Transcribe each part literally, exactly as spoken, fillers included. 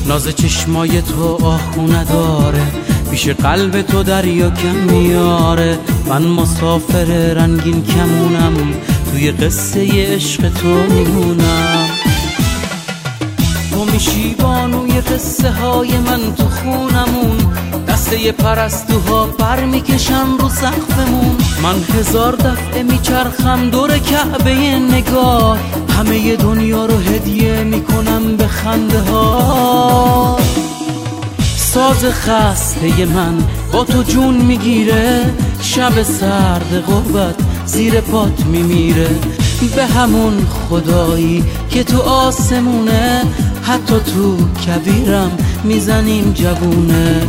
ناز چشمای تو آهو نداره، پیش قلب تو دریا کم میاره. من مسافر رنگین کمونم، توی قصه عشق تو میمونم. تو میشی بانوی قصه های من تو خونمون، دسته پرستوها پر میکشن رو سقفمون. من هزار دفعه میچرخم دور کعبه نگاه، همه دنیا رو هدیه میکنم به خنده ها. ساز خسته من با تو جون میگیره، شب سرد غربت زیر پات میمیره. به همون خدایی که تو آسمونه، حتی تو کبیرم میزنیم جوونه.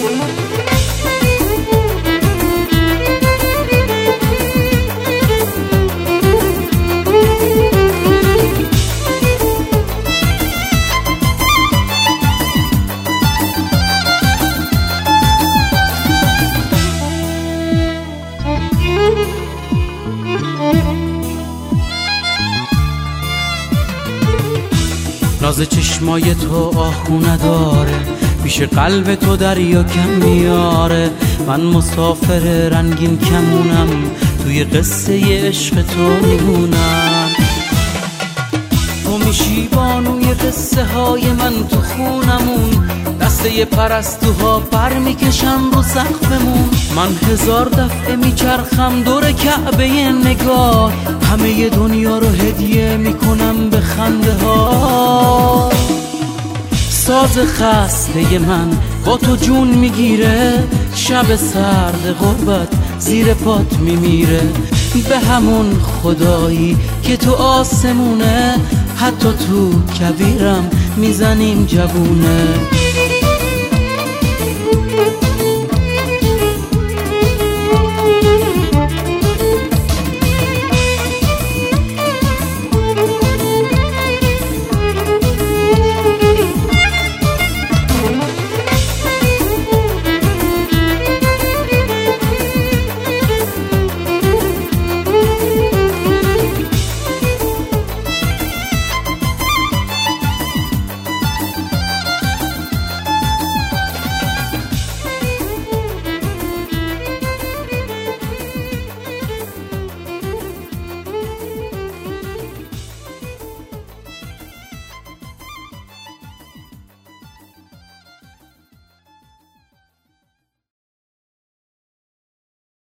ناز چشمای تو آهو نداره، پیش قلب تو دریا کم میاره. من مسافر رنگین کمونم، توی قصه عشق تو میمونم. تو میشی بانوی قصه های من تو خونمون، دسته پرستوها پر میکشن رو سقفمون. من هزار دفعه میچرخم دور کعبه نگاه، همه دنیا رو هدیه میکنم به خنده ها. ساز خسته من با تو جون میگیره، شب سرد غربت زیر پات میمیره. به همون خدایی که تو آسمونه، حتی تو کبیرم میزنیم جوونه.